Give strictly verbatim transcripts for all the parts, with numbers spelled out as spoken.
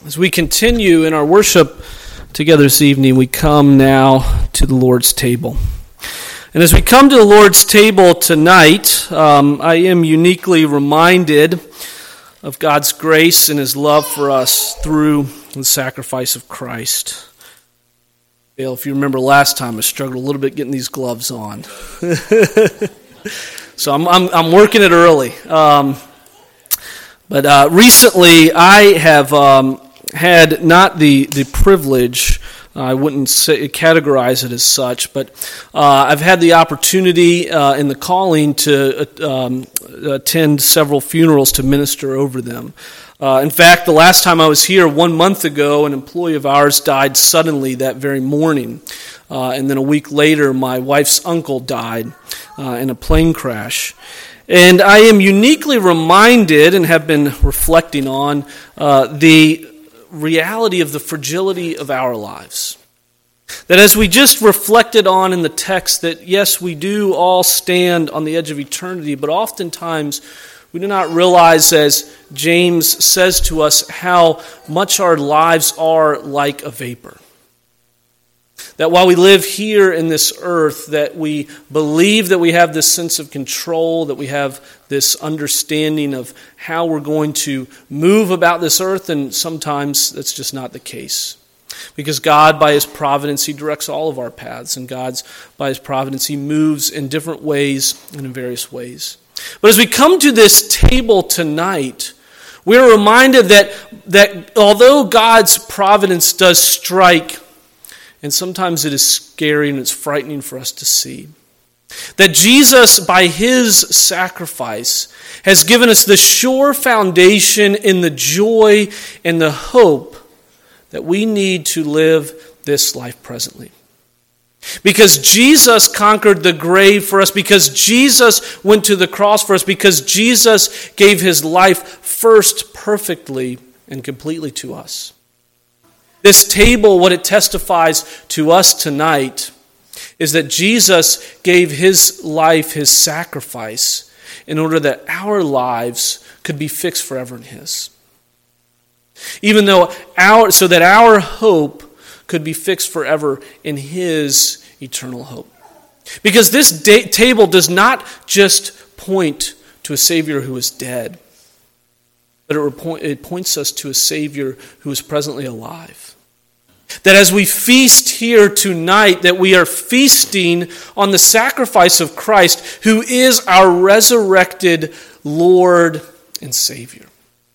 As we continue in our worship together this evening, we come now to the Lord's table. And as we come to the Lord's table tonight, um, I am uniquely reminded of God's grace and His love for us through the sacrifice of Christ. Dale, if you remember last time, I struggled a little bit getting these gloves on. So I'm, I'm, I'm working it early. Um, but uh, recently, I have um, had not the, the privilege, uh, I wouldn't say, categorize it as such, but uh, I've had the opportunity uh, and the calling to uh, um, attend several funerals to minister over them. Uh, in fact, the last time I was here, one month ago, an employee of ours died suddenly that very morning. Uh, and then a week later, my wife's uncle died uh, in a plane crash. And I am uniquely reminded and have been reflecting on uh, the reality of the fragility of our lives. That as we just reflected on in the text, that yes, we do all stand on the edge of eternity, but oftentimes we do not realize, as James says to us, how much our lives are like a vapor. That while we live here in this earth, that we believe that we have this sense of control, that we have this understanding of how we're going to move about this earth, and sometimes that's just not the case. Because God, by His providence, He directs all of our paths, and God's, by His providence, He moves in different ways and in various ways. But as we come to this table tonight, we're reminded that, that although God's providence does strike, and sometimes it is scary and it's frightening for us to see, that Jesus, by His sacrifice, has given us the sure foundation in the joy and the hope that we need to live this life presently. Because Jesus conquered the grave for us, because Jesus went to the cross for us, because Jesus gave His life first perfectly and completely to us. This table, what it testifies to us tonight, is that Jesus gave His life, His sacrifice, in order that our lives could be fixed forever in His. Even though our, so that our hope could be fixed forever in His eternal hope. Because this da- table does not just point to a Savior who is dead, but it, repo- it points us to a Savior who is presently alive. That as we feast here tonight, that we are feasting on the sacrifice of Christ, who is our resurrected Lord and Savior,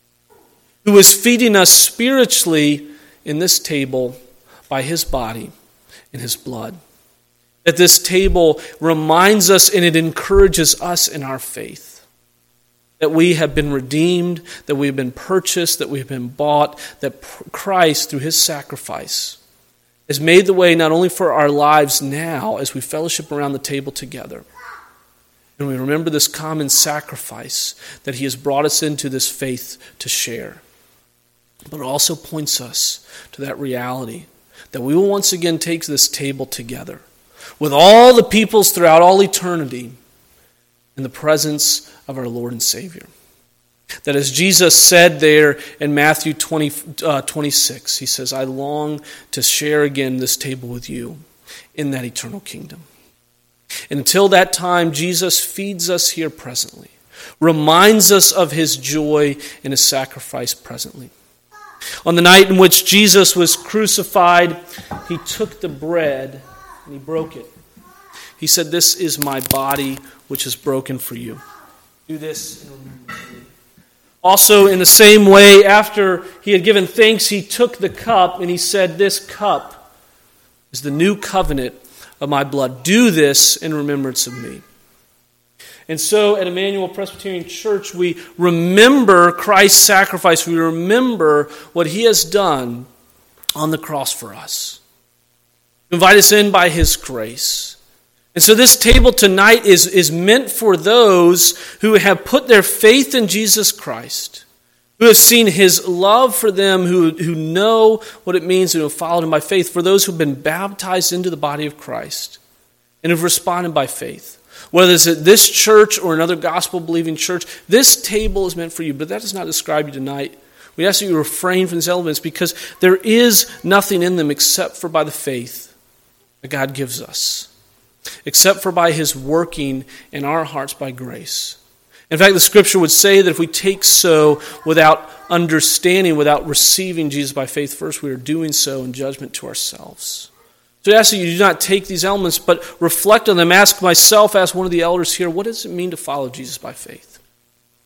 who is feeding us spiritually in this table by His body and His blood. That this table reminds us and it encourages us in our faith. That we have been redeemed, that we have been purchased, that we have been bought, that Christ, through His sacrifice, has made the way not only for our lives now as we fellowship around the table together, and we remember this common sacrifice that He has brought us into this faith to share, but it also points us to that reality that we will once again take this table together with all the peoples throughout all eternity in the presence of our Lord and Savior. That as Jesus said there in Matthew twenty, uh, twenty-six, He says, I long to share again this table with you in that eternal kingdom. And until that time, Jesus feeds us here presently, reminds us of His joy and His sacrifice presently. On the night in which Jesus was crucified, He took the bread and He broke it. He said, this is my body which is broken for you. Do this in remembrance of me. Also, in the same way, after He had given thanks, He took the cup and He said, this cup is the new covenant of my blood. Do this in remembrance of me. And so at Emmanuel Presbyterian Church, we remember Christ's sacrifice. We remember what He has done on the cross for us. Invite us in by His grace. And so this table tonight is, is meant for those who have put their faith in Jesus Christ, who have seen His love for them, who, who know what it means and who have followed Him by faith, for those who have been baptized into the body of Christ and have responded by faith. Whether it's at this church or another gospel-believing church, this table is meant for you, but that does not describe you tonight. We ask that you refrain from these elements because there is nothing in them except for by the faith that God gives us, except for by his working in our hearts by grace. In fact, the scripture would say that if we take so without understanding, without receiving Jesus by faith first, we are doing so in judgment to ourselves. So I ask that you do not take these elements, but reflect on them. Ask myself, ask one of the elders here, what does it mean to follow Jesus by faith?